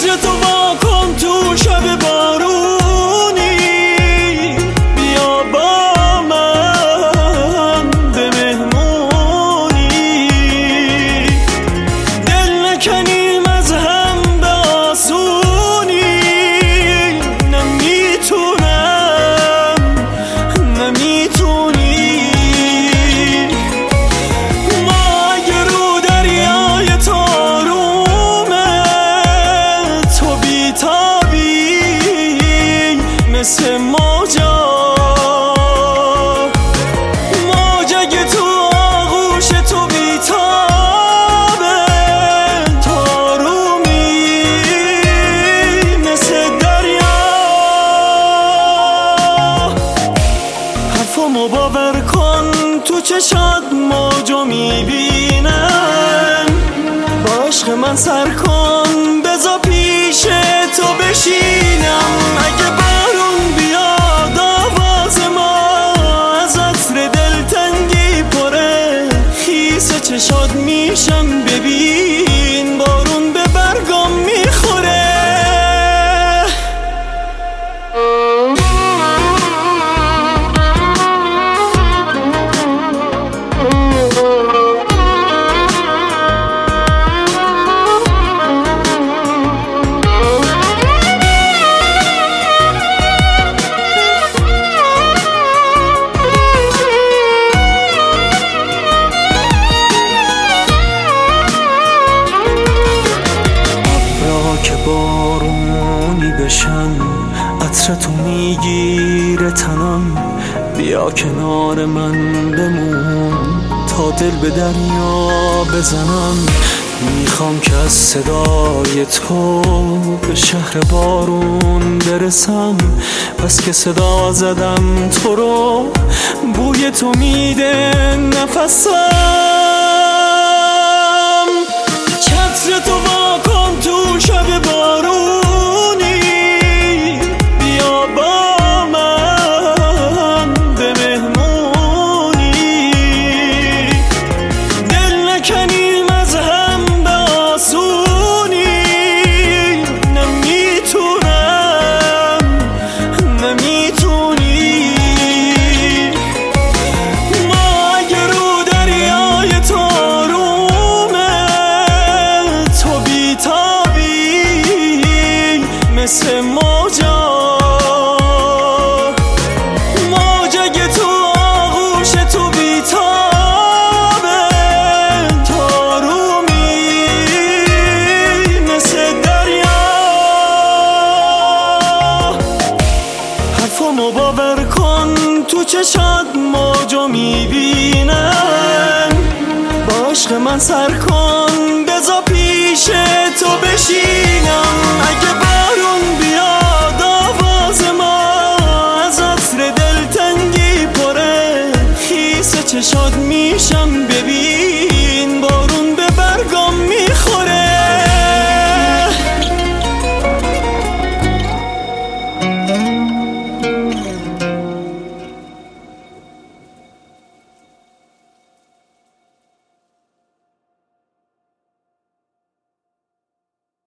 چتر تو وا کن تو شب بارونی، بیا با من به مهمونی، دل نکنیم از هم به آسونی. نمیتونی ما اگه رو دریای تارومه تو بیتابی مثل موجا، موج اگه تو آغوش تو بیتابه تارومی مثل دریا. حرفامو باور کن تو چشات موجو میبینم، با عشق من سر کن بذار پیش تو بشینم. اگه بارون بیاد آواز ما از عطر دلتنگی پره، خیس چشات میشم ببین بارون به برگام میخوره. که بارونی بشن عطر تو میگیره تنم، بیا کنار من بمون تا دل به دریا بزنم. میخوام که از صدای تو به شهر بارون برسم، پس که صدا زدم تو رو بوی تو میده نفسم. چتر تو وا کن تو شب بارونی، بیا با من به مهمونی، دل نکنیم از هم به آسونی. نمیتونی ما اگه رو دریای تارومه تو بیتابی مثل موجا، موج اگه تو آغوش تو بیتابه تارومی مثل دریا. حرفامو باور کن تو چشات موجو میبینم، با عشق من سر کن بذار پیش